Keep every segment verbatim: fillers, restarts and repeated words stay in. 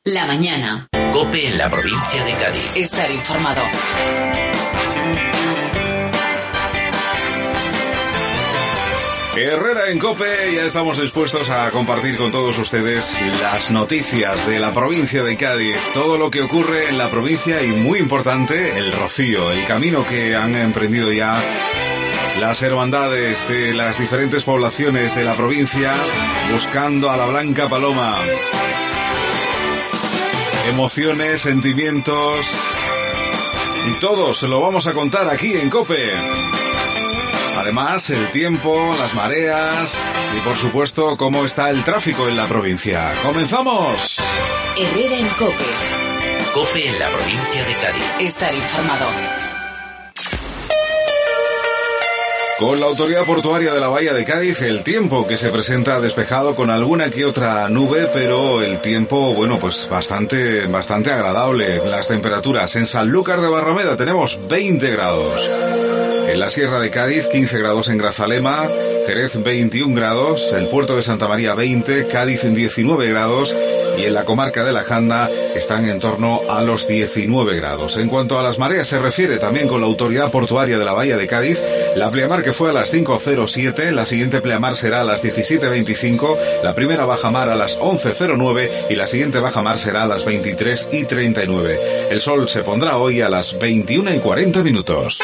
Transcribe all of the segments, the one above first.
La mañana. COPE en la provincia de Cádiz. Estar informado. Herrera en COPE, ya estamos dispuestos a compartir con todos ustedes las noticias de la provincia de Cádiz, todo lo que ocurre en la provincia y, muy importante, el Rocío, el camino que han emprendido ya las hermandades de las diferentes poblaciones de la provincia buscando a la Blanca Paloma. Emociones, sentimientos y todo se lo vamos a contar aquí en COPE. Además, el tiempo, las mareas y, por supuesto, cómo está el tráfico en la provincia. ¡Comenzamos! Herrera en COPE. COPE en la provincia de Cádiz. Estar informado. Con la Autoridad Portuaria de la Bahía de Cádiz, el tiempo que se presenta despejado con alguna que otra nube, pero el tiempo, bueno, pues bastante, bastante agradable. Las temperaturas en Sanlúcar de Barrameda tenemos veinte grados. En la Sierra de Cádiz, quince grados en Grazalema, Jerez veintiún grados, el Puerto de Santa María veinte, Cádiz diecinueve grados y en la comarca de la Janda están en torno a los diecinueve grados. En cuanto a las mareas se refiere, también con la Autoridad Portuaria de la Bahía de Cádiz, la pleamar que fue a las cinco cero siete, la siguiente pleamar será a las diecisiete veinticinco, la primera bajamar a las once cero nueve y la siguiente bajamar será a las veintitrés y treinta y nueve. El sol se pondrá hoy a las veintiuna y cuarenta minutos.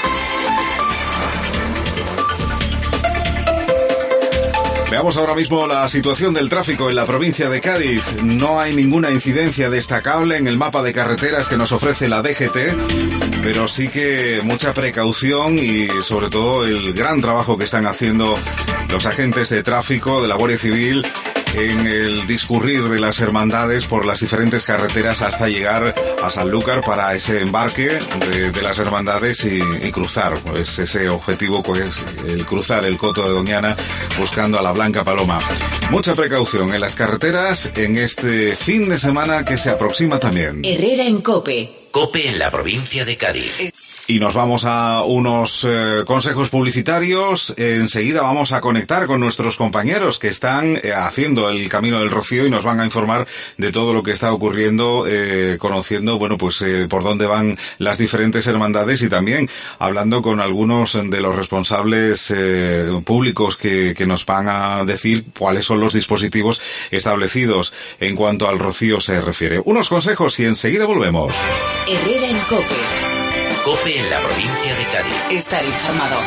Veamos ahora mismo la situación del tráfico en la provincia de Cádiz. No hay ninguna incidencia destacable en el mapa de carreteras que nos ofrece la D G T, pero sí que mucha precaución y sobre todo el gran trabajo que están haciendo los agentes de tráfico de la Guardia Civil en el discurrir de las hermandades por las diferentes carreteras hasta llegar a Sanlúcar para ese embarque de, de las hermandades y, y cruzar, pues ese objetivo, pues el cruzar el Coto de Doñana buscando a la Blanca Paloma. Mucha precaución en las carreteras en este fin de semana que se aproxima también. Herrera en COPE. COPE en la provincia de Cádiz. Y nos vamos a unos eh, consejos publicitarios. Enseguida vamos a conectar con nuestros compañeros que están eh, haciendo el Camino del Rocío y nos van a informar de todo lo que está ocurriendo, eh, conociendo, bueno, pues eh, por dónde van las diferentes hermandades y también hablando con algunos de los responsables eh, públicos que, que nos van a decir cuáles son los dispositivos establecidos en cuanto al Rocío se refiere. Unos consejos y enseguida volvemos. Herrera en COPE. COPE en la provincia de Cádiz. Estar informado.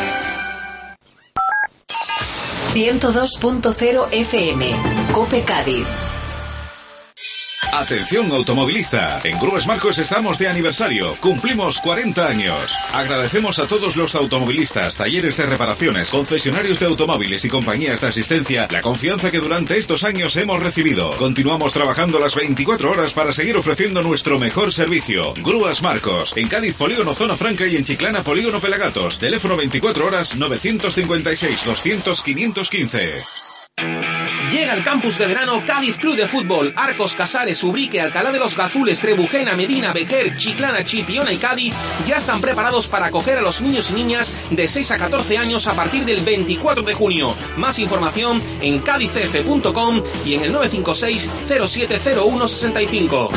ciento dos punto cero F M. COPE Cádiz. Atención automovilista, en Grúas Marcos estamos de aniversario, cumplimos cuarenta años. Agradecemos a todos los automovilistas, talleres de reparaciones, concesionarios de automóviles y compañías de asistencia la confianza que durante estos años hemos recibido. Continuamos trabajando las veinticuatro horas para seguir ofreciendo nuestro mejor servicio. Grúas Marcos, en Cádiz Polígono Zona Franca y en Chiclana Polígono Pelagatos. Teléfono veinticuatro horas novecientos cincuenta y seis doscientos quinientos quince. Llega el campus de verano Cádiz Club de Fútbol. Arcos, Casares, Ubrique, Alcalá de los Gazules, Trebujena, Medina, Vejer, Chiclana, Chipiona y Cádiz ya están preparados para acoger a los niños y niñas de seis a catorce años a partir del veinticuatro de junio. Más información en cádiz c f punto com y en el nueve cinco seis cero siete cero uno seis cinco.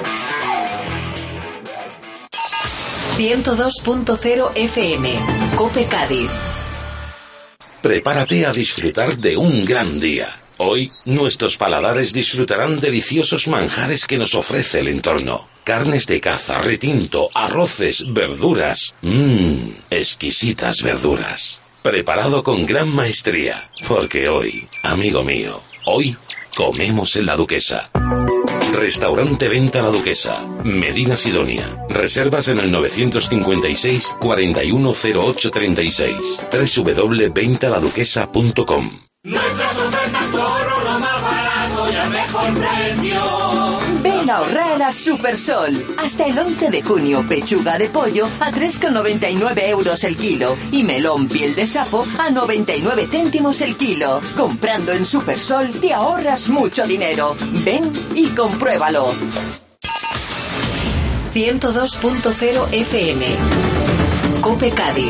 ciento dos punto cero F M. COPE Cádiz. Prepárate a disfrutar de un gran día. Hoy, nuestros paladares disfrutarán deliciosos manjares que nos ofrece el entorno. Carnes de caza, retinto, arroces, verduras. Mmm, exquisitas verduras. Preparado con gran maestría. Porque hoy, amigo mío, hoy comemos en La Duquesa. Restaurante Venta La Duquesa, Medina Sidonia. Reservas en el novecientos cincuenta y seis, cuarenta y uno cero ocho treinta y seis. doble u doble u doble u punto venta la duquesa punto com. Nuestras ofertas por lo más barato y al mejor precio. Ven a ahorrar a Supersol. Hasta el once de junio, pechuga de pollo a tres con noventa y nueve euros el kilo y melón piel de sapo a noventa y nueve céntimos el kilo. Comprando en Supersol te ahorras mucho dinero. Ven y compruébalo. ciento dos punto cero F M. COPE Cádiz.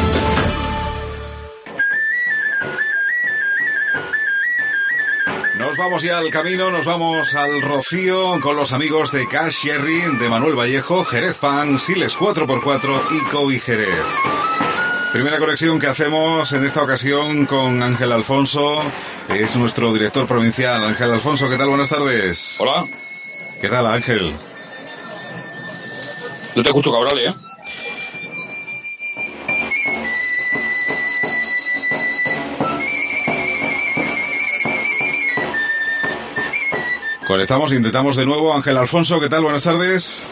Nos nos vamos ya al camino, nos vamos al Rocío con los amigos de Cash Sherry, de Manuel Vallejo, Jerez Pan, Siles cuatro por cuatro y Kobe Jerez. Primera conexión que hacemos en esta ocasión con Ángel Alfonso, es nuestro director provincial. Ángel Alfonso, ¿qué tal? Buenas tardes. Hola. ¿Qué tal, Ángel? No te escucho, cabrón, ¿eh? Conectamos, intentamos de nuevo. Ángel Alfonso, ¿qué tal? Buenas tardes.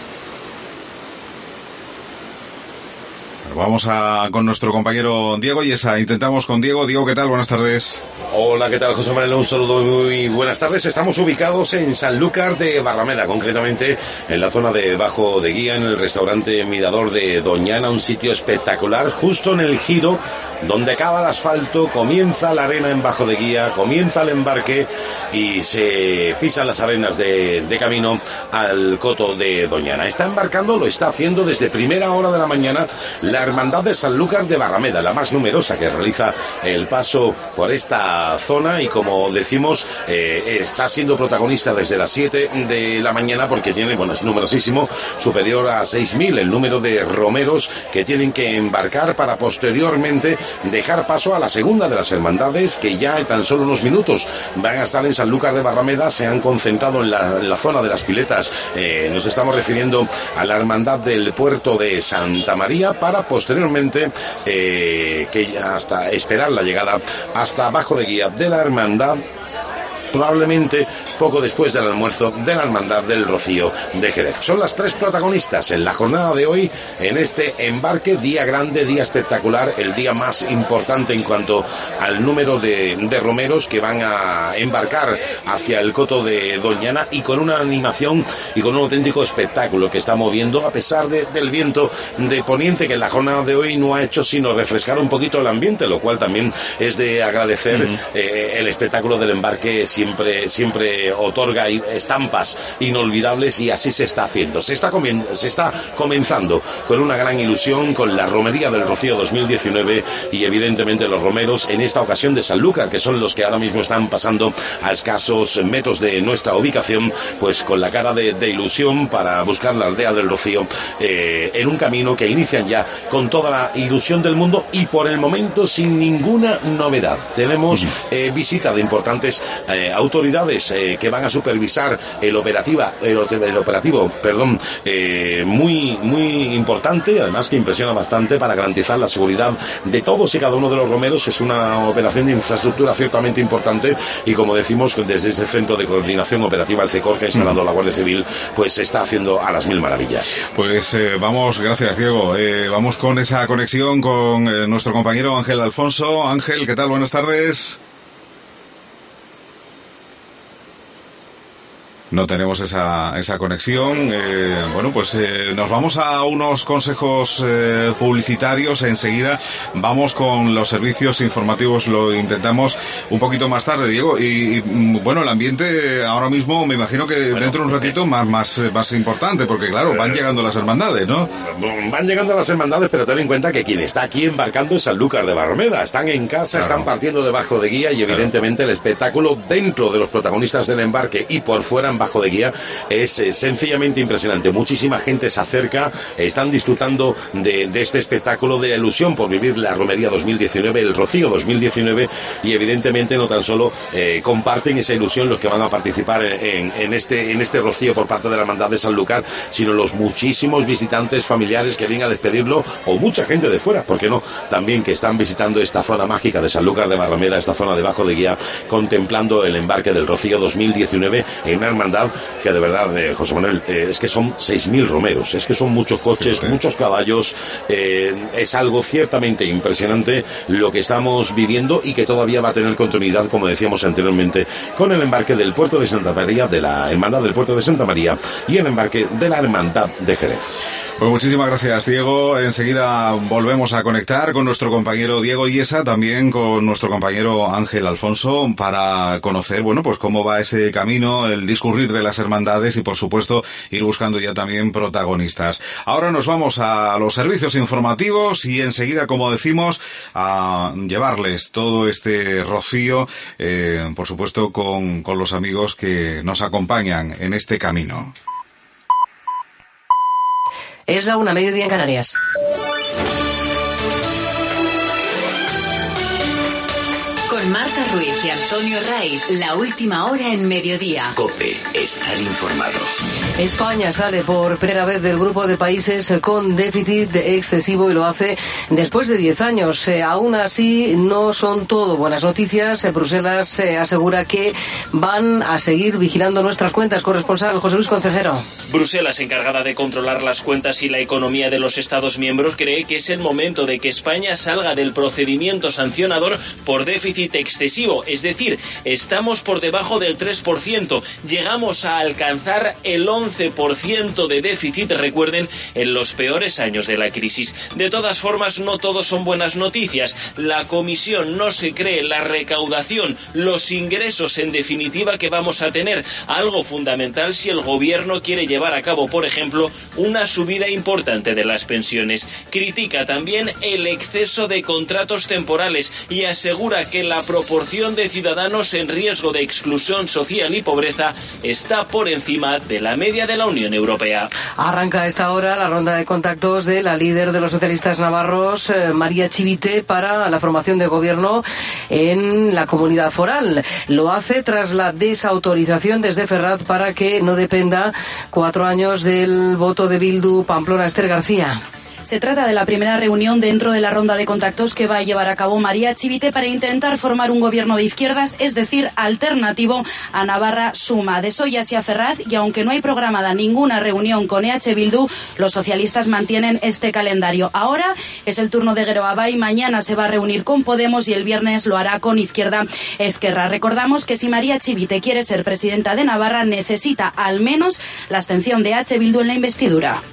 Vamos a con nuestro compañero Diego Yesa. Intentamos con Diego. Diego, ¿qué tal? Buenas tardes. Hola, ¿qué tal, José Manuel? Un saludo, muy buenas tardes. Estamos ubicados en Sanlúcar de Barrameda, concretamente en la zona de Bajo de Guía, en el restaurante Mirador de Doñana, un sitio espectacular, justo en el giro donde acaba el asfalto, comienza la arena en Bajo de Guía, comienza el embarque y se pisan las arenas de, de camino al coto de Doñana. Está embarcando, lo está haciendo desde primera hora de la mañana la Hermandad de Sanlúcar de Barrameda, la más numerosa que realiza el paso por esta zona y, como decimos, eh, está siendo protagonista desde las siete de la mañana porque tiene, bueno, es numerosísimo, superior a seis mil el número de romeros que tienen que embarcar para posteriormente dejar paso a la segunda de las hermandades, que ya en tan solo unos minutos van a estar en Sanlúcar de Barrameda. Se han concentrado en la, en la zona de las piletas. Eh, nos estamos refiriendo a la hermandad del puerto de Santa María para posteriormente eh, que ya hasta esperar la llegada hasta Bajo de Guía de la hermandad, probablemente poco después del almuerzo de la Hermandad del Rocío de Jerez. Son las tres protagonistas en la jornada de hoy, en este embarque, día grande, día espectacular, el día más importante en cuanto al número de, de romeros que van a embarcar hacia el coto de Doñana, y con una animación y con un auténtico espectáculo que está moviendo, a pesar de, del viento de poniente, que en la jornada de hoy no ha hecho sino refrescar un poquito el ambiente, lo cual también es de agradecer. Mm. eh, el espectáculo del embarque siempre, siempre otorga estampas inolvidables, y así se está haciendo. Se está, comi- se está comenzando con una gran ilusión, con la romería del Rocío dos mil diecinueve, y evidentemente los romeros en esta ocasión de Sanlúcar, que son los que ahora mismo están pasando a escasos metros de nuestra ubicación, pues con la cara de, de ilusión para buscar la aldea del Rocío, eh, en un camino que inician ya con toda la ilusión del mundo y por el momento sin ninguna novedad. Tenemos eh, visita de importantes eh, autoridades eh, que van a supervisar el operativa, el, el operativo, perdón, eh, muy, muy importante, además que impresiona bastante para garantizar la seguridad de todos y cada uno de los romeros. Es una operación de infraestructura ciertamente importante, y como decimos, desde ese centro de coordinación operativa, el CECOR, que ha instalado la Guardia Civil, pues se está haciendo a las mil maravillas. Pues eh, vamos, gracias Diego, eh, vamos con esa conexión con eh, nuestro compañero Ángel Alfonso. Ángel, ¿qué tal? Buenas tardes. No tenemos esa, esa conexión. Eh, bueno, pues eh, nos vamos a unos consejos eh, publicitarios. Enseguida vamos con los servicios informativos. Lo intentamos un poquito más tarde, Diego. Y, y bueno, el ambiente ahora mismo, me imagino que bueno, dentro de un ratito más, más, más importante, porque claro, van llegando las hermandades, ¿no? Van llegando las hermandades, pero ten en cuenta que quien está aquí embarcando es Sanlúcar de Barrameda. Están en casa, claro. Están partiendo de Bajo de Guía, y evidentemente claro. El espectáculo dentro de los protagonistas del embarque y por fuera en Bajo de Guía es eh, sencillamente impresionante. Muchísima gente se acerca, están disfrutando de, de este espectáculo, de la ilusión por vivir la romería dos mil diecinueve, el Rocío dos mil diecinueve, y evidentemente no tan solo eh, comparten esa ilusión los que van a participar en, en, este, en este Rocío por parte de la Hermandad de Sanlúcar, sino los muchísimos visitantes familiares que vienen a despedirlo, o mucha gente de fuera, ¿por qué no?, también, que están visitando esta zona mágica de Sanlúcar de Barrameda, esta zona de Bajo de Guía, contemplando el embarque del Rocío dos mil diecinueve en una hermandad que de verdad, eh, José Manuel, eh, es que son seis mil romeros, es que son muchos coches, sí, sí. muchos caballos, eh, es algo ciertamente impresionante lo que estamos viviendo, y que todavía va a tener continuidad, como decíamos anteriormente, con el embarque del puerto de Santa María, de la Hermandad del Puerto de Santa María, y el embarque de la Hermandad de Jerez. Pues muchísimas gracias, Diego. Enseguida volvemos a conectar con nuestro compañero Diego Iesa, también con nuestro compañero Ángel Alfonso, para conocer, bueno, pues cómo va ese camino, el discurrir de las hermandades y, por supuesto, ir buscando ya también protagonistas. Ahora nos vamos a los servicios informativos y enseguida, como decimos, a llevarles todo este rocío, eh, por supuesto, con, con los amigos que nos acompañan en este camino. Es la una, mediodía en Canarias. Con Marta Ruiz y Antonio Raiz, la última hora en mediodía. COPE, estar informado. España sale por primera vez del grupo de países con déficit excesivo y lo hace después de diez años. Eh, aún así, no son todo buenas noticias. Eh, Bruselas eh, asegura que van a seguir vigilando nuestras cuentas. Corresponsal José Luis Concejero. Bruselas, encargada de controlar las cuentas y la economía de los Estados miembros, cree que es el momento de que España salga del procedimiento sancionador por déficit excesivo, es decir, estamos por debajo del tres por ciento, llegamos a alcanzar el once por ciento de déficit, recuerden, en los peores años de la crisis. De todas formas, no todo son buenas noticias. La Comisión no se cree la recaudación, los ingresos en definitiva que vamos a tener, algo fundamental si el gobierno quiere llevar a cabo, por ejemplo, una subida importante de las pensiones. Critica también el exceso de contratos temporales y asegura que la proporción de ciudadanos en riesgo de exclusión social y pobreza está por encima de la media de la Unión Europea. Arranca a esta hora la ronda de contactos de la líder de los socialistas navarros, eh, María Chivite, para la formación de gobierno en la comunidad foral. Lo hace tras la desautorización desde Ferraz para que no dependa cuatro años del voto de Bildu Pamplona. Esther García. Se trata de la primera reunión dentro de la ronda de contactos que va a llevar a cabo María Chivite para intentar formar un gobierno de izquierdas, es decir, alternativo a Navarra Suma. De Soy hacia Ferraz, y aunque no hay programada ninguna reunión con E H Bildu, los socialistas mantienen este calendario. Ahora es el turno de Geroabay, mañana se va a reunir con Podemos y el viernes lo hará con Izquierda Ezquerra. Recordamos que si María Chivite quiere ser presidenta de Navarra, necesita al menos la abstención de E H Bildu en la investidura.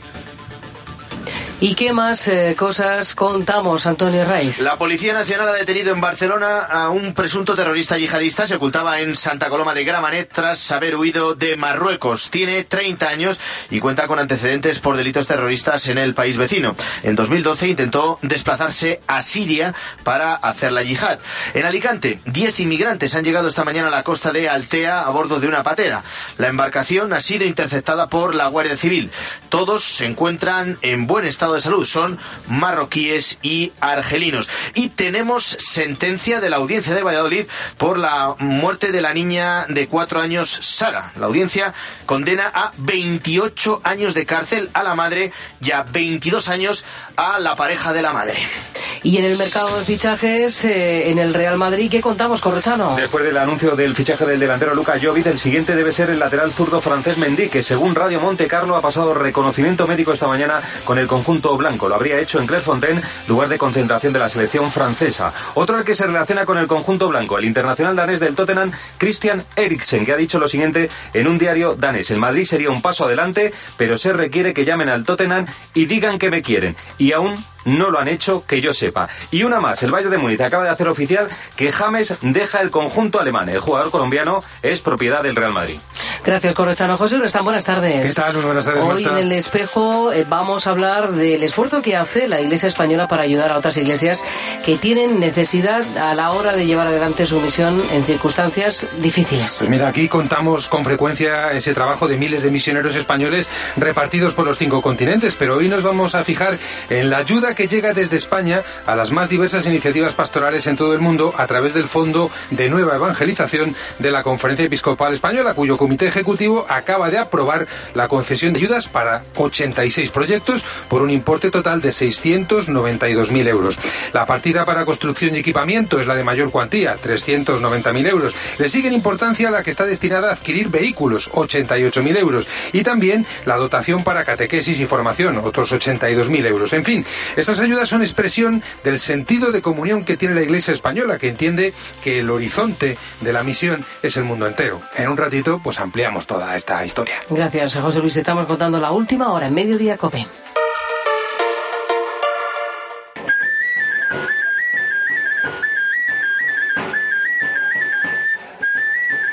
¿Y qué más eh, cosas contamos, Antonio Raiz? La Policía Nacional ha detenido en Barcelona a un presunto terrorista yihadista. Se ocultaba en Santa Coloma de Gramenet tras haber huido de Marruecos. Tiene treinta años y cuenta con antecedentes por delitos terroristas en el país vecino. En dos mil doce intentó desplazarse a Siria para hacer la yihad. En Alicante, diez inmigrantes han llegado esta mañana a la costa de Altea a bordo de una patera. La embarcación ha sido interceptada por la Guardia Civil. Todos se encuentran en buen estado de salud, son marroquíes y argelinos. Y tenemos sentencia de la audiencia de Valladolid por la muerte de la niña de cuatro años, Sara. La audiencia condena a veintiocho años de cárcel a la madre y a veintidós años a la pareja de la madre. Y en el mercado de fichajes, eh, en el Real Madrid, ¿qué contamos, Corrochano? Después del anuncio del fichaje del delantero Luka Jovic, el siguiente debe ser el lateral zurdo francés Mendy, que según Radio Monte Carlo ha pasado reconocimiento médico esta mañana con el conjunto blanco. Lo habría hecho en Clairefontaine, lugar de concentración de la selección francesa. Otro al que se relaciona con el conjunto blanco, el internacional danés del Tottenham, Christian Eriksen, que ha dicho lo siguiente en un diario danés: el Madrid sería un paso adelante, pero se requiere que llamen al Tottenham y digan que me quieren. Y aún no lo han hecho, que yo sepa. Y una más, el Bayern de Múnich acaba de hacer oficial que James deja el conjunto alemán. El jugador colombiano es propiedad del Real Madrid. Gracias, Corrochano. José Urestán, buenas tardes. ¿Qué tal? Muy buenas tardes, Hoy Marta. en El Espejo eh, vamos a hablar del esfuerzo que hace la Iglesia española para ayudar a otras iglesias que tienen necesidad a la hora de llevar adelante su misión en circunstancias difíciles. Pues mira, aquí contamos con frecuencia ese trabajo de miles de misioneros españoles repartidos por los cinco continentes, pero hoy nos vamos a fijar en la ayuda que llega desde España a las más diversas iniciativas pastorales en todo el mundo a través del Fondo de Nueva Evangelización de la Conferencia Episcopal Española, cuyo comité ejecutivo acaba de aprobar la concesión de ayudas para ochenta y seis proyectos por un importe total de seiscientos noventa y dos mil euros. La partida para construcción y equipamiento es la de mayor cuantía, trescientos noventa mil euros. Le sigue en importancia la que está destinada a adquirir vehículos, ochenta y ocho mil euros. Y también la dotación para catequesis y formación, otros ochenta y dos mil euros. En fin, estas ayudas son expresión del sentido de comunión que tiene la Iglesia española, que entiende que el horizonte de la misión es el mundo entero. En un ratito, pues ampliamos toda esta historia. Gracias, José Luis. Estamos contando la última hora en Mediodía COPE.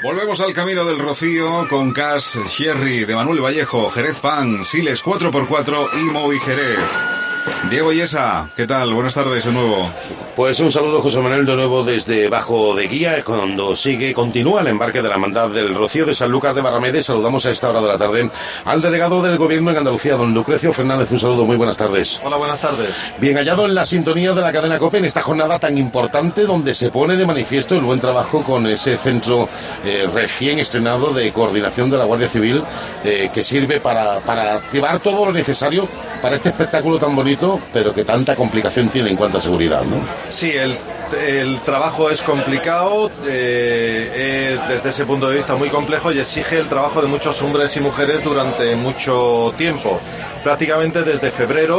Volvemos al Camino del Rocío con Cash Sherry de Manuel Vallejo, Jerez Pan, Siles cuatro por cuatro y Movi Jerez. Diego Yesa, ¿qué tal? Buenas tardes de nuevo. Pues un saludo, José Manuel, de nuevo desde Bajo de Guía, cuando sigue, continúa el embarque de la Hermandad del Rocío de Sanlúcar de Barrameda. Saludamos a esta hora de la tarde al delegado del Gobierno en Andalucía, don Lucrecio Fernández. Un saludo, muy buenas tardes. Hola, buenas tardes. Bien hallado en la sintonía de la cadena COPE en esta jornada tan importante, donde se pone de manifiesto el buen trabajo con ese centro eh, recién estrenado de coordinación de la Guardia Civil, eh, que sirve para, para activar todo lo necesario para este espectáculo tan bonito, pero que tanta complicación tiene en cuanto a seguridad, ¿no? Sí, el, el trabajo es complicado, eh, es desde ese punto de vista muy complejo y exige el trabajo de muchos hombres y mujeres durante mucho tiempo. Prácticamente desde febrero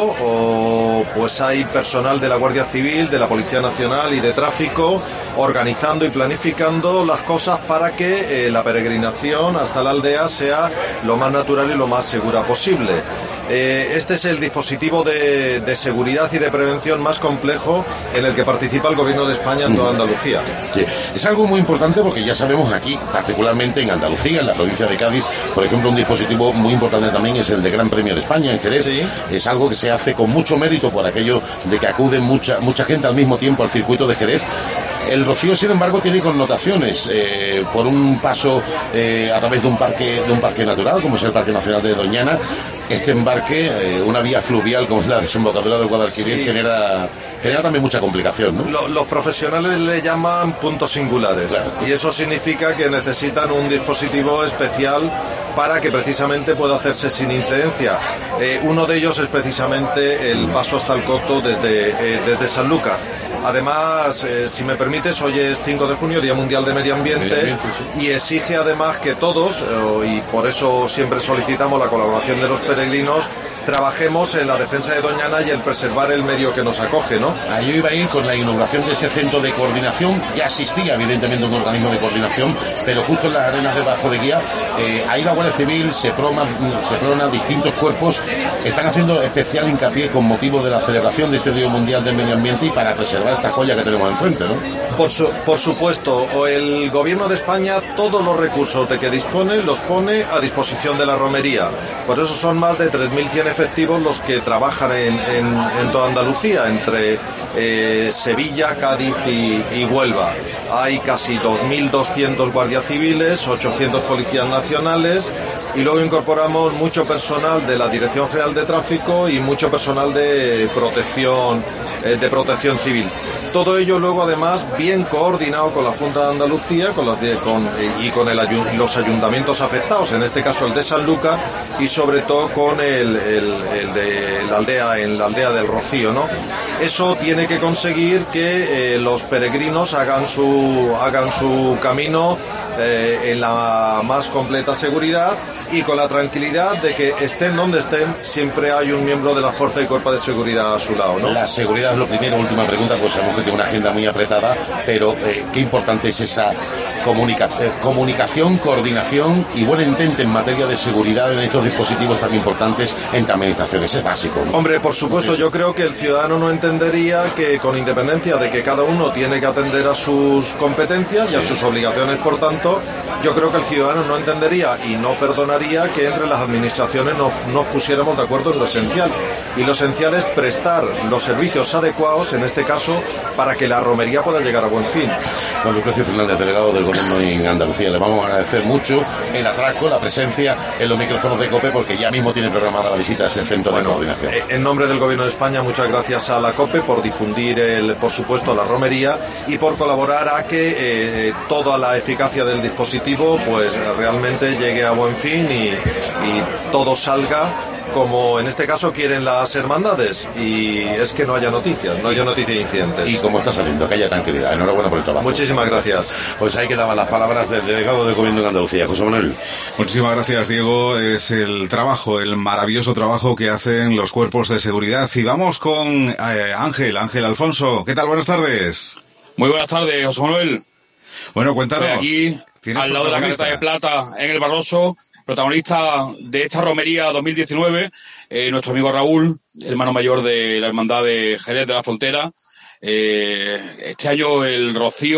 o, pues hay personal de la Guardia Civil, de la Policía Nacional y de Tráfico organizando y planificando las cosas para que eh, la peregrinación hasta la aldea sea lo más natural y lo más segura posible. Eh, este es el dispositivo de, de seguridad y de prevención más complejo en el que participa el Gobierno de España en toda Andalucía. Sí, es algo muy importante porque ya sabemos aquí, particularmente en Andalucía, en la provincia de Cádiz, por ejemplo, un dispositivo muy importante también es el de Gran Premio de España en Jerez. Sí. Es algo que se hace con mucho mérito por aquello de que acude mucha, mucha gente al mismo tiempo al circuito de Jerez. El Rocío, sin embargo, tiene connotaciones eh, por un paso eh, a través de un parque de un parque natural, como es el Parque Nacional de Doñana. Este embarque, eh, una vía fluvial como es la desembocadura del Guadalquivir, sí. genera, genera también mucha complicación, ¿no? Los, los profesionales le llaman puntos singulares, claro. Y eso significa que necesitan un dispositivo especial para que precisamente pueda hacerse sin incidencia. Eh, uno de ellos es precisamente el paso hasta el Coto desde, eh, desde Sanlúcar. Además, eh, si me permites, hoy es cinco de junio, Día Mundial de Medio Ambiente, Medio Ambiente sí. Y exige además que todos, eh, y por eso siempre solicitamos la colaboración de los peregrinos, trabajemos en la defensa de Doñana y el preservar el medio que nos acoge, ¿no? Ahí iba a ir con la inauguración de ese centro de coordinación. Ya existía evidentemente un organismo de coordinación, pero justo en las arenas de Bajo de Guía, eh, ahí la Guardia Civil, Seprona, Seprona, distintos cuerpos están haciendo especial hincapié con motivo de la celebración de este Día Mundial del Medio Ambiente y para preservar esta joya que tenemos enfrente, ¿no? Por, su, por supuesto, el Gobierno de España todos los recursos de que dispone los pone a disposición de la romería. Por eso son más de tres mil cien efectivos los que trabajan en, en, en toda Andalucía, entre eh, Sevilla, Cádiz y, y Huelva. Hay casi dos mil doscientos guardias civiles, ochocientos policías nacionales y luego incorporamos mucho personal de la Dirección General de Tráfico y mucho personal de protección, eh, de protección civil. Todo ello luego además bien coordinado con la Junta de Andalucía con las de, con, y con el, los ayuntamientos afectados, en este caso el de Sanlúcar y sobre todo con el, el, el de la aldea, en la aldea del Rocío, ¿no? Eso tiene que conseguir que eh, los peregrinos hagan su, hagan su camino eh, en la más completa seguridad y con la tranquilidad de que estén donde estén, siempre hay un miembro de la Fuerza y Cuerpo de Seguridad a su lado, ¿no? La seguridad es lo primero. Última pregunta, pues sabemos que tiene una agenda muy apretada, pero eh, qué importante es esa comunica eh, comunicación, coordinación y buen entente en materia de seguridad en estos dispositivos tan importantes entre administraciones. Es básico, ¿no? Hombre, por supuesto, yo creo que el ciudadano no entendería que con independencia de que cada uno tiene que atender a sus competencias y a sus obligaciones, por tanto, yo creo que el ciudadano no entendería y no perdonaría que entre las administraciones nos, nos pusiéramos de acuerdo en lo esencial. Y lo esencial es prestar los servicios adecuados, en este caso, para que la romería pueda llegar a buen fin. Don Lucrecio Fernández, delegado del Gobierno en Andalucía, le vamos a agradecer mucho el atraco, la presencia en los micrófonos de COPE, porque ya mismo tiene programada la visita a ese centro bueno, de coordinación. En nombre del Gobierno de España, muchas gracias a la COPE por difundir, el, por supuesto, la romería y por colaborar a que eh, toda la eficacia del dispositivo pues realmente llegue a buen fin y, y todo salga como en este caso quieren las hermandades, y es que no haya noticias, no haya noticias de incidentes. Y como está saliendo, que haya tranquilidad. Enhorabuena por el trabajo. Muchísimas gracias. Pues ahí quedaban las palabras del delegado del Gobierno de Andalucía, José Manuel. Muchísimas gracias, Diego. Es el trabajo, el maravilloso trabajo que hacen los cuerpos de seguridad. Y vamos con eh, Ángel, Ángel Alfonso. ¿Qué tal? Buenas tardes. Muy buenas tardes, José Manuel. Bueno, cuéntanos. Estoy aquí, al lado de la Caleta de Plata, en el Barroso, protagonista de esta romería dos mil diecinueve, eh, nuestro amigo Raúl, hermano mayor de la Hermandad de Jerez de la Frontera. Eh, este año el Rocío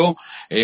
es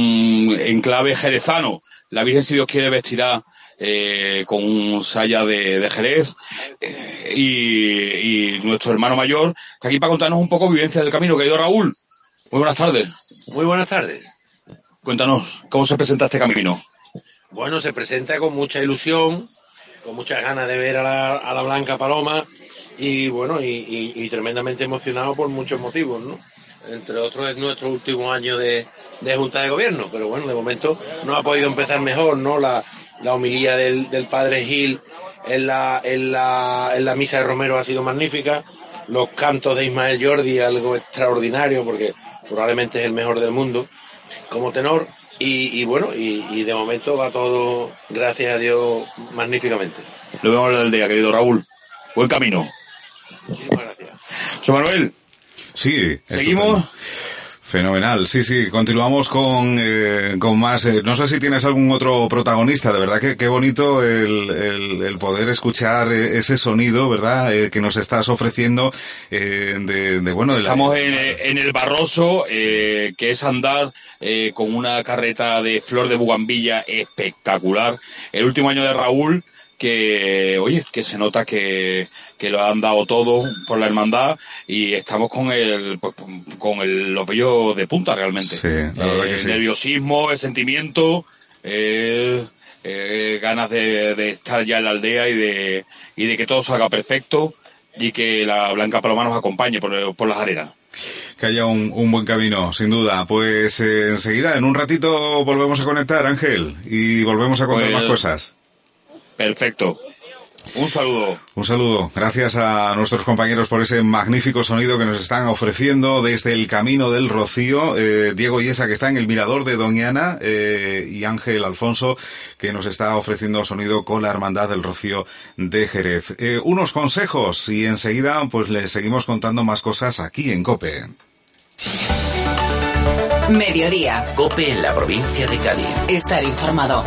un enclave jerezano. La Virgen, si Dios quiere, vestirá eh, con un saya de, de Jerez, eh, y, y nuestro hermano mayor está aquí para contarnos un poco vivencia del camino. Querido Raúl, muy buenas tardes. Muy buenas tardes. Cuéntanos, ¿cómo se presenta este camino? Bueno, se presenta con mucha ilusión, con muchas ganas de ver a la, a la Blanca Paloma, y bueno, y, y, y tremendamente emocionado por muchos motivos, ¿no? Entre otros es nuestro último año de, de Junta de Gobierno, pero bueno, de momento no ha podido empezar mejor, ¿no? La, la homilía del, del padre Gil en la, en, la, en la misa de Romero ha sido magnífica, los cantos de Ismael Jordi, algo extraordinario, porque probablemente es el mejor del mundo como tenor, y, y bueno, y, y de momento va todo, gracias a Dios, magníficamente. Lo vemos en la aldea, querido Raúl. Buen camino. Muchísimas gracias. José Manuel. Sí. ¿Seguimos? Estupendo. Fenomenal, sí, sí, continuamos con, eh, con más. Eh, no sé si tienes algún otro protagonista, de verdad que qué bonito el, el, el poder escuchar ese sonido, ¿verdad?, eh, que nos estás ofreciendo, eh, de, de, bueno... De la... Estamos en, en el Barroso, eh, que es andar eh, con una carreta de flor de bugambilla espectacular. El último año de Raúl, que, oye, que se nota que... que lo han dado todo por la hermandad, y estamos con el pues, con el, los vellos de punta realmente. Sí, la verdad eh, que sí. El nerviosismo, el sentimiento, eh, eh, ganas de, de estar ya en la aldea y de y de que todo salga perfecto y que la Blanca Paloma nos acompañe por, por las arenas. Que haya un, un buen camino, sin duda. Pues eh, enseguida, en un ratito, volvemos a conectar, Ángel, y volvemos a contar pues, más cosas. Perfecto. Un saludo. Un saludo. Gracias a nuestros compañeros por ese magnífico sonido que nos están ofreciendo desde el Camino del Rocío. Eh, Diego Yesa, que está en el Mirador de Doñana, eh, y Ángel Alfonso, que nos está ofreciendo sonido con la Hermandad del Rocío de Jerez. Eh, unos consejos y enseguida pues les seguimos contando más cosas aquí en COPE. Mediodía. COPE en la provincia de Cádiz. Estar informado.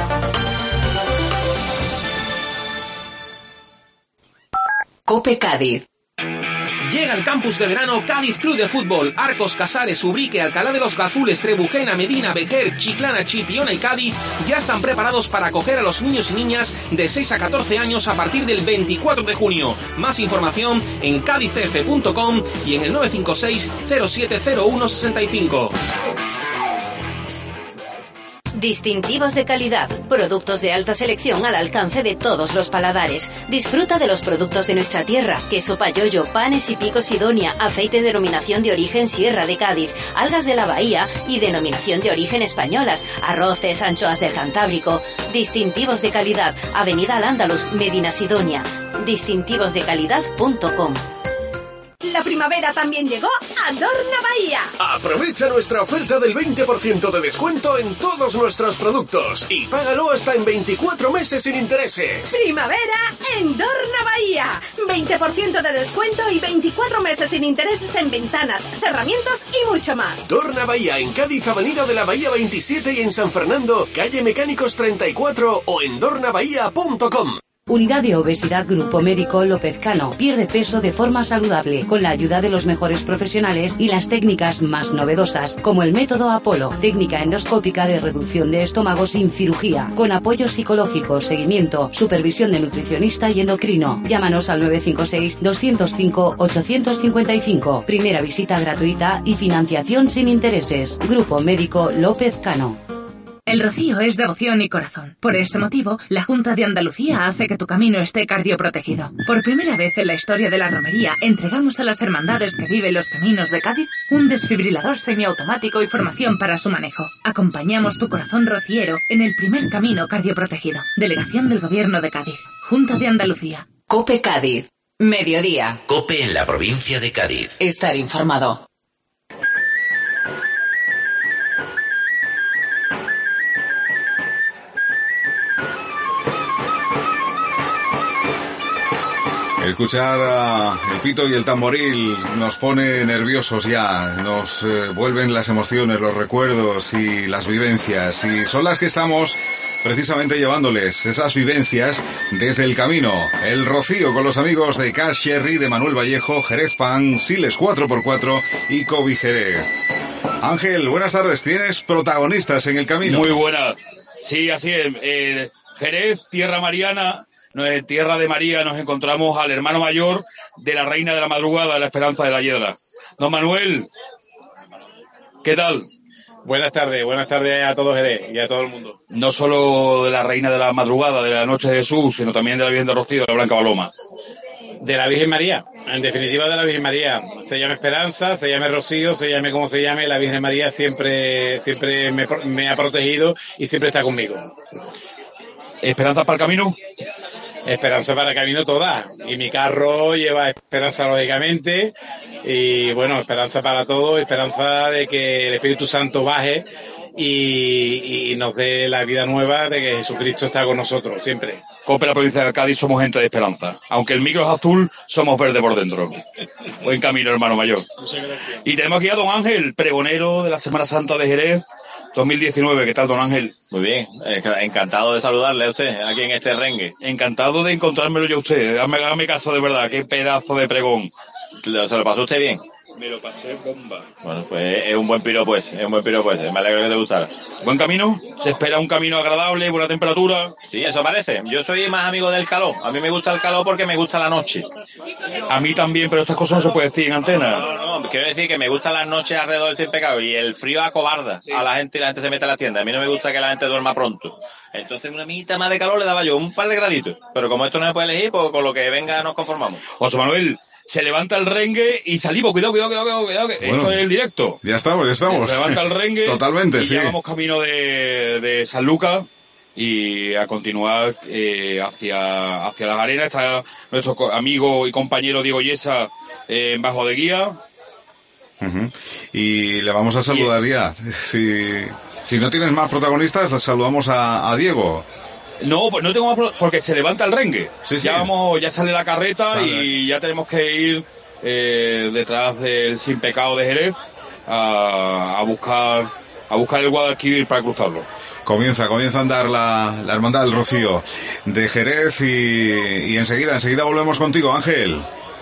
COPE Cádiz. Llega al campus de verano Cádiz Club de Fútbol. Arcos, Casares, Ubrique, Alcalá de los Gazules, Trebujena, Medina, Vejer, Chiclana, Chipiona y Cádiz ya están preparados para acoger a los niños y niñas de seis a catorce años a partir del veinticuatro de junio. Más información en cádiz f punto com y en el nueve cinco seis cero siete cero uno seis cinco. Distintivos de calidad, productos de alta selección al alcance de todos los paladares. Disfruta de los productos de nuestra tierra: queso payollo, panes y picos Sidonia, aceite denominación de origen Sierra de Cádiz, algas de la Bahía y denominación de origen españolas, arroces, anchoas del Cantábrico. Distintivos de calidad, Avenida Al-Ándalus, Medina Sidonia. distintivos de calidad punto com. La primavera también llegó a Dorna Bahía. Aprovecha nuestra oferta del veinte por ciento de descuento en todos nuestros productos y págalo hasta en veinticuatro meses sin intereses. Primavera en Dorna Bahía. veinte por ciento de descuento y veinticuatro meses sin intereses en ventanas, cerramientos y mucho más. Dorna Bahía en Cádiz, Avenida de la Bahía veintisiete, y en San Fernando, calle Mecánicos treinta y cuatro, o en dorna bahía punto com. Unidad de Obesidad Grupo Médico López Cano. Pierde peso de forma saludable con la ayuda de los mejores profesionales y las técnicas más novedosas, como el método Apolo, técnica endoscópica de reducción de estómago sin cirugía, con apoyo psicológico, seguimiento, supervisión de nutricionista y endocrino. Llámanos al nueve cinco seis, dos cero cinco, ocho cinco cinco. Primera visita gratuita y financiación sin intereses. Grupo Médico López Cano. El rocío es devoción y corazón. Por ese motivo, la Junta de Andalucía hace que tu camino esté cardioprotegido. Por primera vez en la historia de la romería, entregamos a las hermandades que viven los caminos de Cádiz un desfibrilador semiautomático y formación para su manejo. Acompañamos tu corazón rociero en el primer camino cardioprotegido. Delegación del Gobierno de Cádiz. Junta de Andalucía. COPE Cádiz. Mediodía. COPE en la provincia de Cádiz. Estar informado. Escuchar uh, el pito y el tamboril nos pone nerviosos ya, nos eh, vuelven las emociones, los recuerdos y las vivencias, y son las que estamos precisamente llevándoles, esas vivencias desde el camino. El Rocío con los amigos de Cash Sherry, de Manuel Vallejo, Jerez Pan, Siles cuatro por cuatro y Kobe Jerez. Ángel, buenas tardes. Tienes protagonistas en el camino. Muy buenas. Sí, así es. Eh, Jerez, tierra mariana, en tierra de María, nos encontramos al hermano mayor de la reina de la madrugada, de la Esperanza de la Hiedra. Don Manuel, ¿qué tal? Buenas tardes, buenas tardes a todos Jerez y a todo el mundo. No solo de la reina de la madrugada, de la noche de Jesús, sino también de la Virgen de Rocío, de la Blanca Paloma. De la Virgen María, en definitiva de la Virgen María. Se llame Esperanza, se llame Rocío, se llame como se llame, la Virgen María siempre, siempre me, me ha protegido y siempre está conmigo. ¿Esperanza para el camino? Esperanza para el camino toda. Y mi carro lleva esperanza, lógicamente. Y bueno, esperanza para todo, esperanza de que el Espíritu Santo baje y, y nos dé la vida nueva de que Jesucristo está con nosotros siempre. COPE, la provincia de Cádiz, somos gente de esperanza. Aunque el micro es azul, somos verde por dentro. Buen camino, hermano mayor. Muchas gracias. Y tenemos aquí a don Ángel, pregonero de la Semana Santa de Jerez dos mil diecinueve. ¿Qué tal, don Ángel? Muy bien, encantado de saludarle a usted aquí en este rengue. Encantado de encontrármelo yo a usted. Dame, dame caso de verdad, qué pedazo de pregón. ¿Se lo pasó usted bien? Me lo pasé bomba. Bueno, pues es un buen piropo ese, es un buen piropo ese. Me alegro que te gustara. ¿Buen camino? ¿Se espera un camino agradable, buena temperatura? Sí, eso parece. Yo soy más amigo del calor. A mí me gusta el calor porque me gusta la noche. A mí también, pero estas cosas no se puede decir en antena. No, no, no. Quiero decir que me gustan las noches alrededor del Sin Pecado y el frío acobarda sí. a la gente y la gente se mete a la tienda. A mí no me gusta que la gente duerma pronto. Entonces una mitad más de calor le daba yo, un par de graditos. Pero como esto no se puede elegir, pues con lo que venga nos conformamos. José Manuel, se levanta el rengue y salimos. Cuidado, cuidado, cuidado, cuidado. Bueno, esto es el directo. Ya estamos, ya estamos. Se levanta el rengue. Totalmente, y sí. Y ya vamos camino de, de San Lucas y a continuar eh, hacia, hacia las arenas. Está nuestro amigo y compañero Diego Yesa eh, en bajo de guía. Uh-huh. Y le vamos a saludar y... ya. Si, si no tienes más protagonistas, saludamos a, a Diego. No, pues no tengo más, porque se levanta el rengue. Sí, sí. Ya vamos, ya sale la carreta sale. Y ya tenemos que ir eh, detrás del Sin Pecado de Jerez a, a buscar a buscar el Guadalquivir para cruzarlo. Comienza, comienza a andar la, la Hermandad del Rocío de Jerez y, y enseguida, enseguida volvemos contigo, Ángel.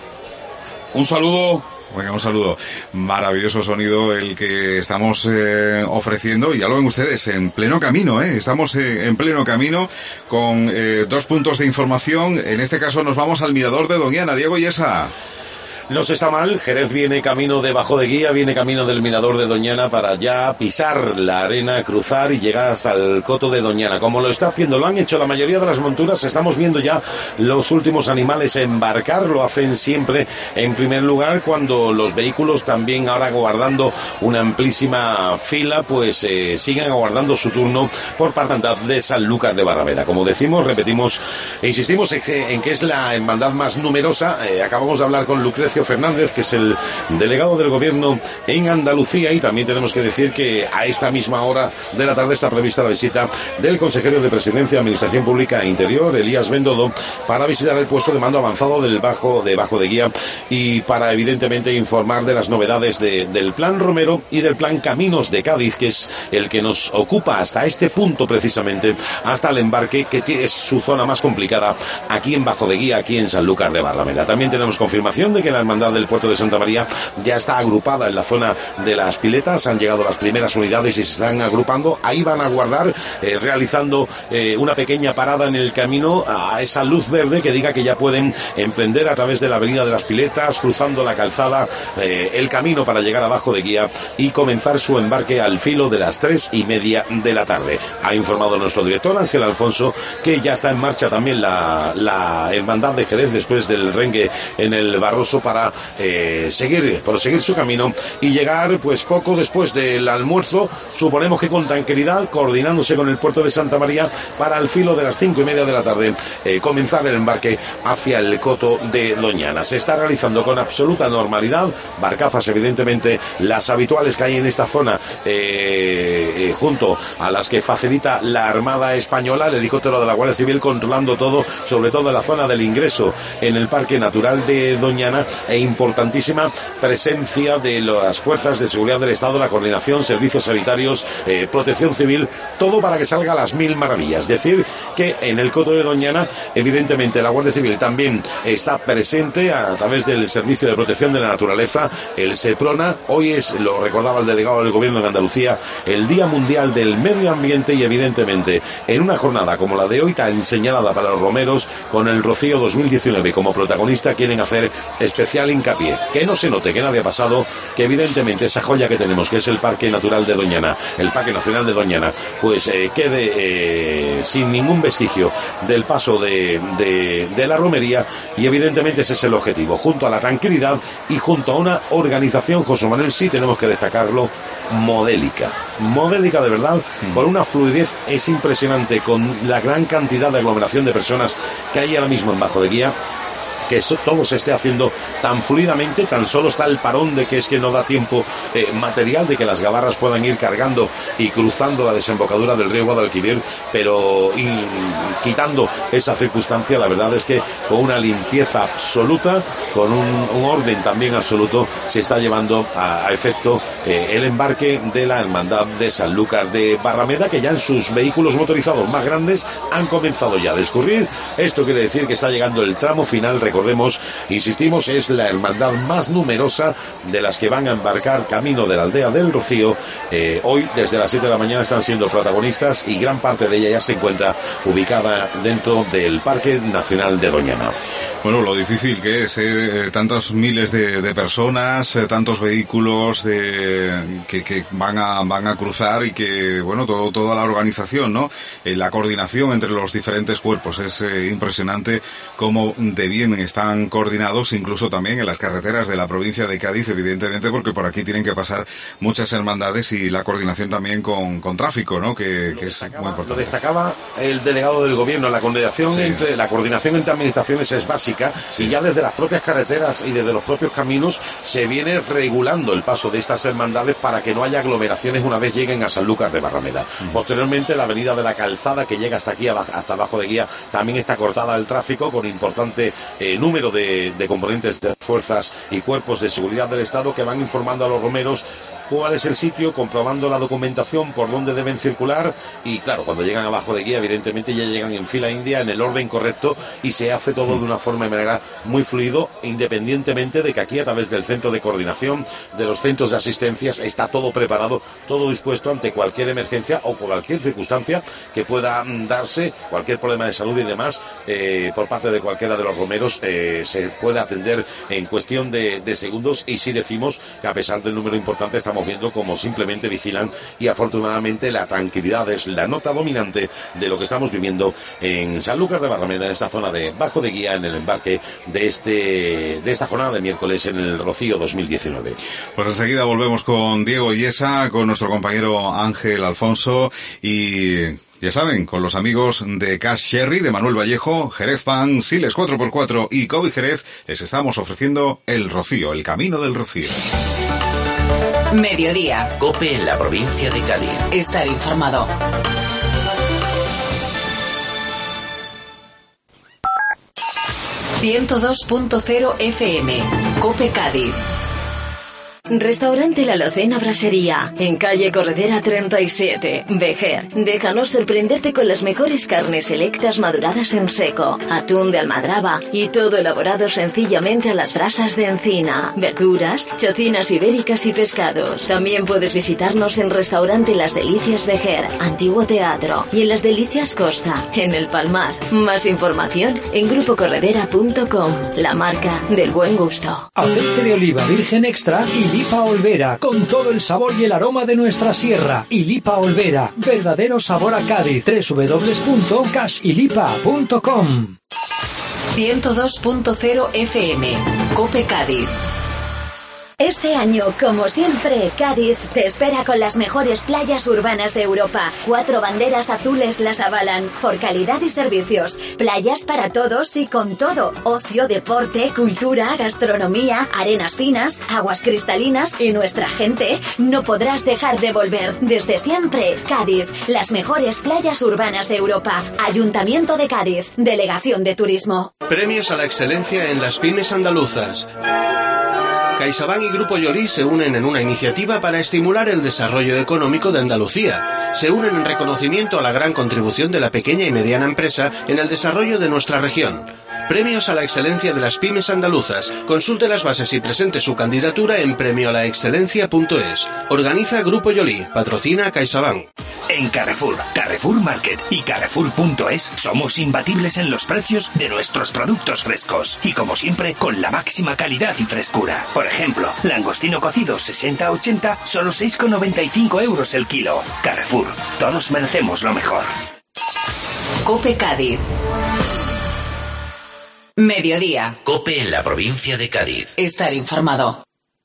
Un saludo. Venga, un saludo. Maravilloso sonido el que estamos eh, ofreciendo, y ya lo ven ustedes, en pleno camino, ¿eh? Estamos eh, en pleno camino con eh, dos puntos de información. En este caso nos vamos al Mirador de Doñana. Diego Yesa. No se está mal, Jerez viene camino de Bajo de Guía, viene camino del Mirador de Doñana para ya pisar la arena, cruzar y llegar hasta el Coto de Doñana. Como lo está haciendo, lo han hecho la mayoría de las monturas, estamos viendo ya los últimos animales embarcar, lo hacen siempre en primer lugar, cuando los vehículos también ahora aguardando una amplísima fila, pues eh, siguen aguardando su turno por parte de Sanlúcar de Barrameda. Como decimos, repetimos e insistimos en que, en que es la hermandad más numerosa. Eh, acabamos de hablar con Lucrecio Fernández, que es el delegado del gobierno en Andalucía, y también tenemos que decir que a esta misma hora de la tarde está prevista la visita del consejero de Presidencia, Administración Pública e Interior, Elías Bendodo, para visitar el puesto de mando avanzado del Bajo de Bajo de Guía y para evidentemente informar de las novedades de, del Plan Romero y del Plan Caminos de Cádiz, que es el que nos ocupa hasta este punto precisamente, hasta el embarque, que es su zona más complicada aquí en Bajo de Guía, aquí en Sanlúcar de Barrameda. También tenemos confirmación de que la Hermandad del Puerto de Santa María ya está agrupada en la zona de las piletas, han llegado las primeras unidades y se están agrupando, ahí van a guardar, eh, realizando eh, una pequeña parada en el camino a esa luz verde que diga que ya pueden emprender a través de la avenida de las piletas, cruzando la calzada, eh, el camino para llegar a Bajo de Guía y comenzar su embarque al filo de las tres y media de la tarde. Ha informado nuestro director Ángel Alfonso que ya está en marcha también la, la Hermandad de Jerez después del rengue en el Barroso para eh, seguir, proseguir su camino y llegar pues poco después del almuerzo, suponemos que con tranquilidad, coordinándose con el puerto de Santa María para al filo de las cinco y media de la tarde eh, comenzar el embarque hacia el Coto de Doñana. Se está realizando con absoluta normalidad, barcazas evidentemente las habituales que hay en esta zona, eh, eh, junto a las que facilita la Armada Española, el helicóptero de la Guardia Civil controlando todo, sobre todo en la zona del ingreso en el Parque Natural de Doñana, e importantísima presencia de las fuerzas de seguridad del Estado, la coordinación, servicios sanitarios, eh, protección civil, todo para que salga a las mil maravillas. Decir que en el Coto de Doñana, evidentemente, la Guardia Civil también está presente a través del Servicio de Protección de la Naturaleza, el SEPRONA. Hoy es, lo recordaba el delegado del Gobierno de Andalucía, el Día Mundial del Medio Ambiente, y evidentemente en una jornada como la de hoy, tan señalada para los romeros, con el Rocío dos mil diecinueve como protagonista, quieren hacer especial hincapié. Que no se note que nadie ha pasado, que evidentemente esa joya que tenemos, que es el Parque Natural de Doñana, el Parque Nacional de Doñana, pues eh, quede eh, sin ningún vestigio del paso de, de, de la romería, y evidentemente ese es el objetivo, junto a la tranquilidad y junto a una organización, José Manuel, sí tenemos que destacarlo, modélica, modélica de verdad, por una fluidez es impresionante, con la gran cantidad de aglomeración de personas que hay ahora mismo en Bajo de Guía, que eso, todo se esté haciendo tan fluidamente. Tan solo está el parón de que es que no da tiempo eh, material de que las gabarras puedan ir cargando y cruzando la desembocadura del río Guadalquivir, pero y, quitando esa circunstancia, la verdad es que con una limpieza absoluta, con un, un orden también absoluto, se está llevando a, a efecto eh, el embarque de la Hermandad de Sanlúcar de Barrameda, que ya en sus vehículos motorizados más grandes han comenzado ya a discurrir. Esto quiere decir que está llegando el tramo final. Recordemos, insistimos, es la hermandad más numerosa de las que van a embarcar camino de la aldea del Rocío. Eh, hoy, desde las siete de la mañana, están siendo protagonistas, y gran parte de ella ya se encuentra ubicada dentro del Parque Nacional de Doñana. Bueno, lo difícil que es, eh, tantos miles de, de personas, eh, tantos vehículos de, que, que van a van a cruzar, y que, bueno, todo toda la organización, ¿no? Eh, la coordinación entre los diferentes cuerpos es eh, impresionante cómo de bien están coordinados, incluso también en las carreteras de la provincia de Cádiz, evidentemente, porque por aquí tienen que pasar muchas hermandades, y la coordinación también con, con tráfico, ¿no? Que, que es muy importante. Lo destacaba el delegado del Gobierno, la coordinación sí. entre la coordinación entre administraciones es básica. Sí. Y ya desde las propias carreteras y desde los propios caminos se viene regulando el paso de estas hermandades para que no haya aglomeraciones una vez lleguen a Sanlúcar de Barrameda. Uh-huh. Posteriormente, la avenida de la Calzada, que llega hasta aquí, hasta Bajo de Guía, también está cortada al tráfico, con importante eh, número de, de componentes de fuerzas y cuerpos de seguridad del Estado que van informando a los romeros cuál es el sitio, comprobando la documentación, por dónde deben circular, y claro, cuando llegan a Bajo de Guía, evidentemente ya llegan en fila india, en el orden correcto, y se hace todo de una forma y manera muy fluido, independientemente de que aquí, a través del centro de coordinación, de los centros de asistencias, está todo preparado, todo dispuesto ante cualquier emergencia o cualquier circunstancia que pueda darse, cualquier problema de salud y demás, eh, por parte de cualquiera de los romeros, eh, se puede atender en cuestión de, de segundos. Y sí decimos que, a pesar del número importante, estamos viendo como simplemente vigilan, y afortunadamente la tranquilidad es la nota dominante de lo que estamos viviendo en Sanlúcar de Barrameda, en esta zona de Bajo de Guía, en el embarque de este de esta jornada de miércoles en el Rocío dos mil diecinueve. Pues enseguida volvemos con Diego Yesa, con nuestro compañero Ángel Alfonso, y ya saben, con los amigos de Cash Sherry, de Manuel Vallejo, Jerez Pan, Siles cuatro por cuatro y Kobe Jerez, les estamos ofreciendo el Rocío, el camino del Rocío. Mediodía. COPE en la provincia de Cádiz. Estar informado. ciento dos punto cero F M. COPE Cádiz. Restaurante La Alacena Brasería, en calle Corredera treinta y siete, Vejer. Déjanos sorprenderte con las mejores carnes selectas maduradas en seco, atún de almadraba y todo elaborado sencillamente a las brasas de encina, verduras, chocinas ibéricas y pescados. También puedes visitarnos en Restaurante Las Delicias Vejer, Antiguo Teatro, y en Las Delicias Costa, en El Palmar. Más información en grupo corredera punto com, la marca del buen gusto. Aceite de oliva virgen extra y Lipa Olvera, con todo el sabor y el aroma de nuestra sierra. Y Lipa Olvera, verdadero sabor a Cádiz. doble u doble u doble u punto cash y lipa punto com. ciento dos punto cero F M. COPE Cádiz. Este año, como siempre, Cádiz te espera con las mejores playas urbanas de Europa. Cuatro banderas azules las avalan por calidad y servicios. Playas para todos y con todo. Ocio, deporte, cultura, gastronomía, arenas finas, aguas cristalinas y nuestra gente. No podrás dejar de volver. Desde siempre, Cádiz, las mejores playas urbanas de Europa. Ayuntamiento de Cádiz, Delegación de Turismo. Premios a la excelencia en las pymes andaluzas. CaixaBank y Grupo Yolí se unen en una iniciativa para estimular el desarrollo económico de Andalucía. Se unen en reconocimiento a la gran contribución de la pequeña y mediana empresa en el desarrollo de nuestra región. Premios a la excelencia de las pymes andaluzas. Consulte las bases y presente su candidatura en premio a la excelencia punto es. Organiza Grupo Yolí. Patrocina CaixaBank. En Carrefour, Carrefour Market y Carrefour punto es somos imbatibles en los precios de nuestros productos frescos. Y como siempre, con la máxima calidad y frescura. Por ejemplo, langostino cocido sesenta a ochenta, solo seis con noventa y cinco euros el kilo. Carrefour, todos merecemos lo mejor. COPE Cádiz. Mediodía. COPE en la provincia de Cádiz. Estar informado.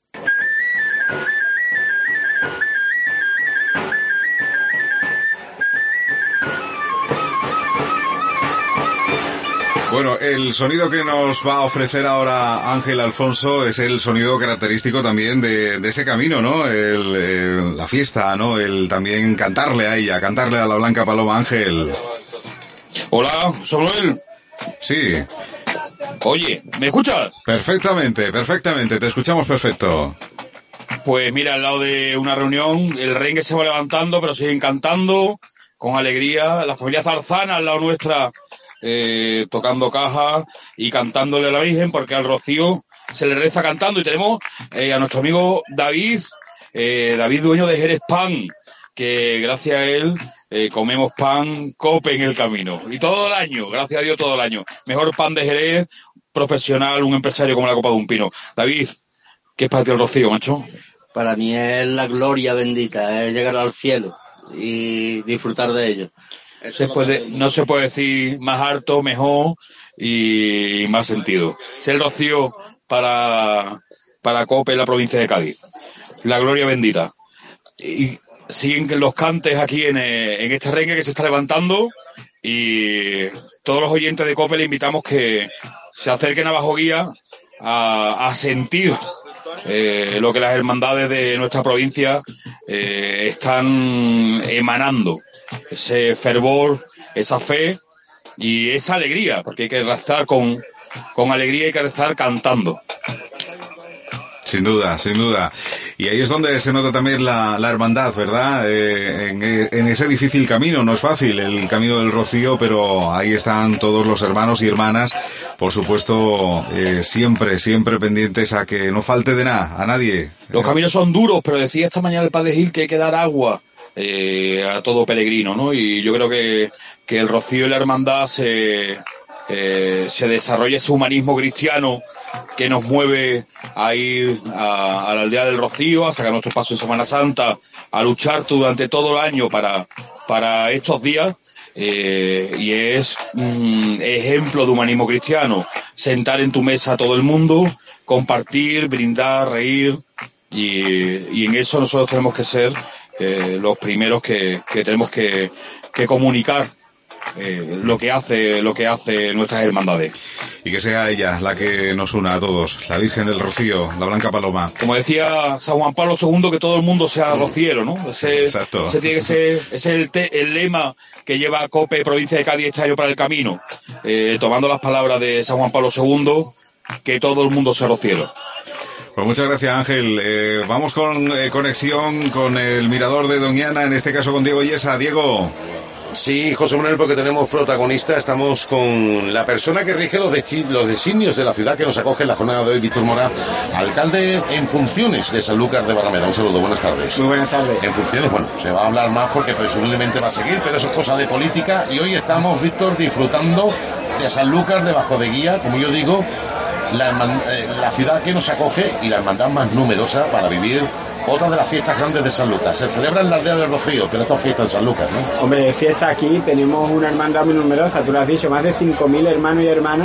Bueno, el sonido que nos va a ofrecer ahora Ángel Alfonso es el sonido característico también de, de ese camino, ¿no? El, el, la fiesta, ¿no? El también cantarle a ella, cantarle a la Blanca Paloma. Ángel. Hola, Samuel. Sí. Oye, ¿me escuchas? Perfectamente, perfectamente, te escuchamos perfecto. Pues mira, al lado de una reunión, el rengue se va levantando, pero siguen cantando con alegría. La familia Zarzana al lado nuestra, eh, tocando caja y cantándole a la Virgen, porque al Rocío se le reza cantando. Y tenemos eh, a nuestro amigo David, eh, David dueño de Jerez Pan, que gracias a él eh, comemos pan COPE en el camino. Y todo el año, gracias a Dios todo el año. Mejor pan de Jerez, profesional, un empresario como la copa de un pino. David, ¿qué es para ti el Rocío, macho? Para mí es la gloria bendita, es llegar al cielo y disfrutar de ello. Se puede, no se puede decir más harto, mejor y más sentido. Es el Rocío para, para COPE en la provincia de Cádiz. La gloria bendita. Y siguen los cantes aquí en, en este rengue que se está levantando, y todos los oyentes de COPE le invitamos que se acerquen a Bajo Guía a, a sentir eh, lo que las hermandades de nuestra provincia eh, están emanando. Ese fervor, esa fe y esa alegría, porque hay que rezar con, con alegría, hay que rezar cantando. Sin duda, sin duda. Y ahí es donde se nota también la, la hermandad, ¿verdad? Eh, en, en ese difícil camino, no es fácil el camino del Rocío, pero ahí están todos los hermanos y hermanas, por supuesto, eh, siempre, siempre pendientes a que no falte de nada, a nadie. Los caminos son duros, pero decía esta mañana el padre Gil que hay que dar agua eh, a todo peregrino, ¿no? Y yo creo que, que el Rocío y la hermandad se... Eh, se desarrolla ese humanismo cristiano que nos mueve a ir a, a la aldea del Rocío, a sacar nuestro paso en Semana Santa, a luchar durante todo el año para, para estos días, eh, y es un ejemplo de humanismo cristiano. Sentar en tu mesa a todo el mundo, compartir, brindar, reír, y, y en eso nosotros tenemos que ser eh, los primeros que, que tenemos que, que comunicar Eh, lo que hace lo que hace nuestras hermandades. Y que sea ella la que nos una a todos, la Virgen del Rocío, la Blanca Paloma. Como decía San Juan Pablo segundo, que todo el mundo sea rociero, ¿no? Ese, Exacto. Ese tiene que ser, ese es el, te, el lema que lleva COPE Provincia de Cádiz este año para el camino, eh, tomando las palabras de San Juan Pablo segundo, que todo el mundo sea rociero. Pues muchas gracias, Ángel. Eh, vamos con eh, conexión con el mirador de Doñana, en este caso con Diego Yesa. Diego. Sí, José Manuel, porque tenemos protagonista. Estamos con la persona que rige los, de, los designios de la ciudad que nos acoge en la jornada de hoy, Víctor Mora, alcalde en funciones de Sanlúcar de Barrameda. Un saludo, buenas tardes. Muy buenas tardes. En funciones, bueno, se va a hablar más porque presumiblemente va a seguir, pero eso es cosa de política. Y hoy estamos, Víctor, disfrutando de Sanlúcar de Bajo de Guía, como yo digo, la, eh, la ciudad que nos acoge y la hermandad más numerosa para vivir otra de las fiestas grandes de Sanlúcar. Se celebra en la aldea del Rocío, pero esta fiesta en Sanlúcar, ¿no? Hombre, fiesta aquí, tenemos una hermandad muy numerosa, tú lo has dicho, más de cinco mil hermanos y hermanas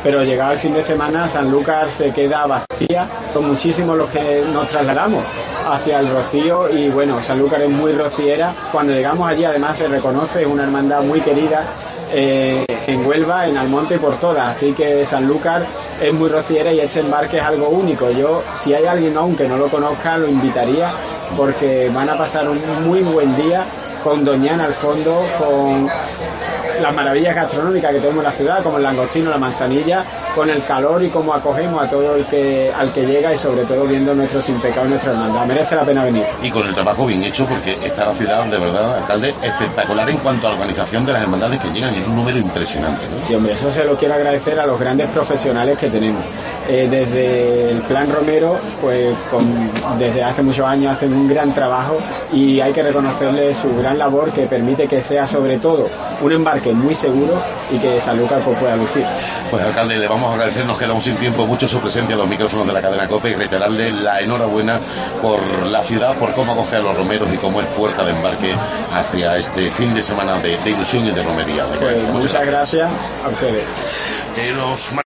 pero llegado el fin de semana Sanlúcar se queda vacía. Son muchísimos los que nos trasladamos hacia el Rocío y bueno, Sanlúcar es muy rociera. Cuando llegamos allí además se reconoce, es una hermandad muy querida eh, en Huelva, en Almonte y por todas, así que Sanlúcar es muy rociera y este embarque es algo único. Yo, si hay alguien aún que no lo conozca, lo invitaría porque van a pasar un muy buen día con Doñana al fondo, con las maravillas gastronómicas que tenemos en la ciudad, como el langostino, la manzanilla, con el calor y cómo acogemos a todo el que al que llega y sobre todo viendo nuestro sin pecado y nuestra hermandad. Merece la pena venir. Y con el trabajo bien hecho, porque está la ciudad, de verdad, alcalde, espectacular en cuanto a la organización de las hermandades que llegan en un número impresionante, ¿no? Sí, hombre, eso se lo quiero agradecer a los grandes profesionales que tenemos. Eh, desde el Plan Romero, pues con, desde hace muchos años hacen un gran trabajo y hay que reconocerle su gran labor que permite que sea sobre todo un embarque muy seguro y que Sanlúcar pues, pueda lucir. Pues alcalde, le vamos a agradecer, nos quedamos sin tiempo, mucho su presencia en los micrófonos de la cadena COPE y reiterarle la enhorabuena por la ciudad, por cómo acoge a los romeros y cómo es puerta de embarque hacia este fin de semana de, de ilusión y de romería. Pues, muchas gracias. gracias a ustedes. Eh, los